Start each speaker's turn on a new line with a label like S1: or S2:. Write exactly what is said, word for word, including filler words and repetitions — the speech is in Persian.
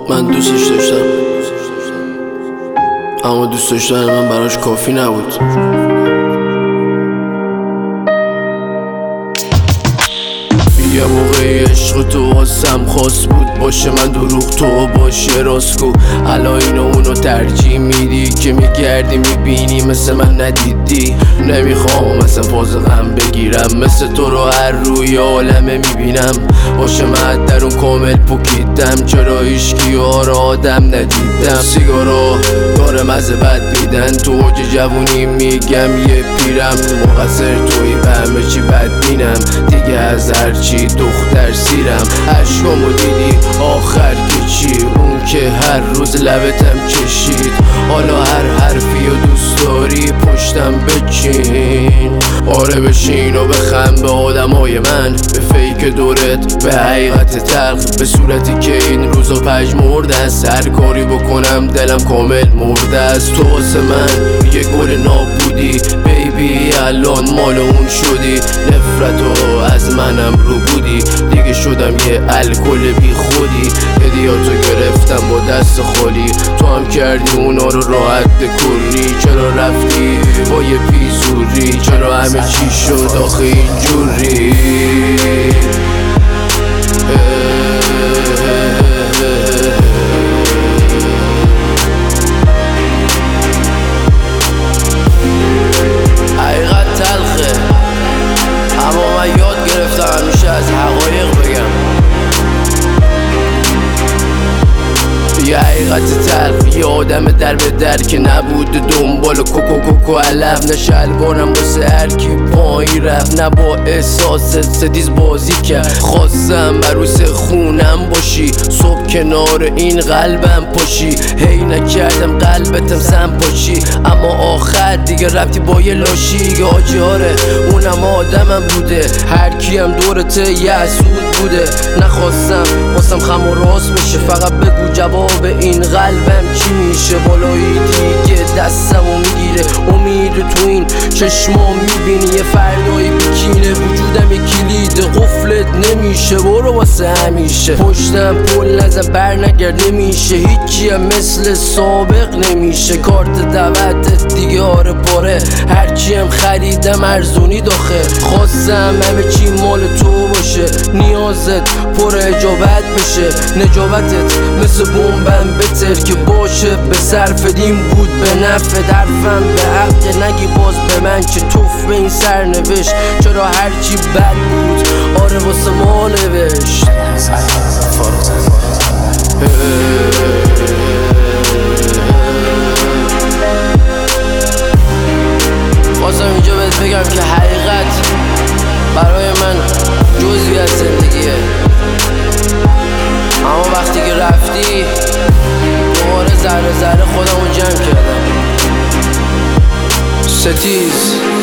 S1: من دوستش داشتم، اما دوست داشتن من براش کافی نبود. یه موقعی عشق تو واسم خاص بود باشه، من دروغ تو باشه راستگو. الان اینو اونو ترجیح میدی که میگردی میبینی مثل من ندیدی. نمیخوام مثل فاز غم بگیرم، مثل تو رو هر روی عالمه میبینم. باشه من در اون کامل پوکیدم، چرا هیچکی رو آدم ندیدم. سیگارا داره مزه بد میدن، تو اوج جوونی میگم یه پیرم. مقصر توی و همه چی بد بینم، دیگه از هرچی دختر سیرم. عشقامو دیدی آخر که چی؟ اون که هر روز لبتم کشید. حالا هر حرفی و دوست داری پشتم بچین. آره بشین و بخم به آدمای من، به فیک دورت، به حقیقت تلخ، به صورتی که این روزا پژمرده. سر کاری بکنم دلم کامل مرده. از تو واسه من یه گل نابودی بیبی، الان مال اون شدی. نفرتو از منم رو بودی، دیگه شدم یه الکل بی خودی. هدیاتو گرفتم با دست خالی، تو هم کردی اونا رو راحت بکنی. چرا رفتی با یه پیزوری؟ چرا همه چی شد آخه اینجوری؟ حقیقت تلخه، اما من یاد گرفتم همیشه از حقایق بگم. یه حقیقت تلخ، یه آدم در به در که نبود دنبال کوکو کوکو علف. نه شلوارم واسه هرکی پایین رفت، نه با احساس ستیز بازی کرد. خواستم عروس خونم باشی، صبح کنار این قلبم پاشی. هی نکردم قلبتم سم پاشی، اما آخر دیگه رفتی با یه لاشی. آجی آره اونم آدمم بوده، هرکی هم دورته یه حسود بوده. نخواستم واسم خم و راست بشه، فقط بگو جواب این قلبم چی میشه. بالایی دیگه دستمو میگیره، امید تو این چشما میبینی. یه فردایی بکینه وجودم یه کلید، قفلت نمیشه برو واسه همیشه. پشتم پل نزن بر نگرد نمیشه، هیچی هم مثل سابق نمیشه. کارت دعوتت دیگه آره پاره، هرچی هم خریدم ارزونی داخل. خواستم همه چی مال تو باشه، نیازت پر اجابت بشه. نجابتت مثل بمبم بتر که باشه، به صرف دین بود به نفع. درفم به حق نگی باز به من که توف به این سرنوشت. چرا هرچی بد بود آره واسه ما نوشت. خواستم اینجا بهت بگم که حقیقت برای من جزئی از زندگیه، اما وقتی که رفتی دوباره ذره ذره خودمو جمع کردم. ستیز